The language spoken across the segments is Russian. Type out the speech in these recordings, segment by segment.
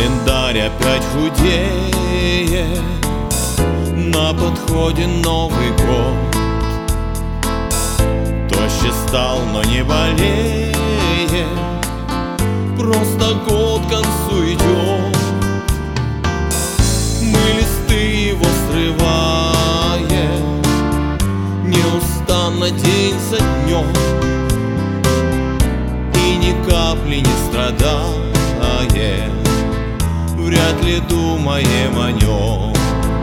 Календарь опять худеет, на подходе Новый год. Тощий стал, но не болеет, просто год к концу идет. Мы листы его срываем неустанно день за днем, и ни капли не страдаем, вряд ли думаем о нем.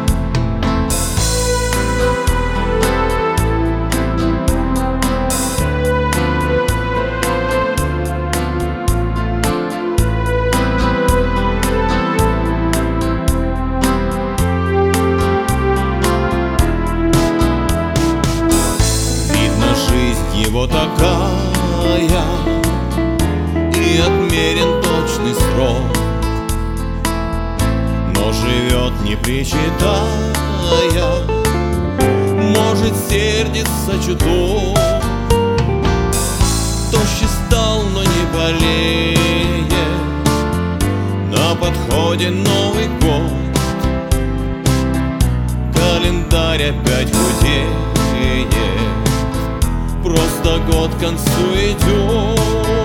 Видно, жизнь его такая, и отмерен точный срок, но живет не причитая, может сердиться чуток. Тощий стал, но не болеет, на подходе Новый год. Календарь опять худеет, просто год к концу идет.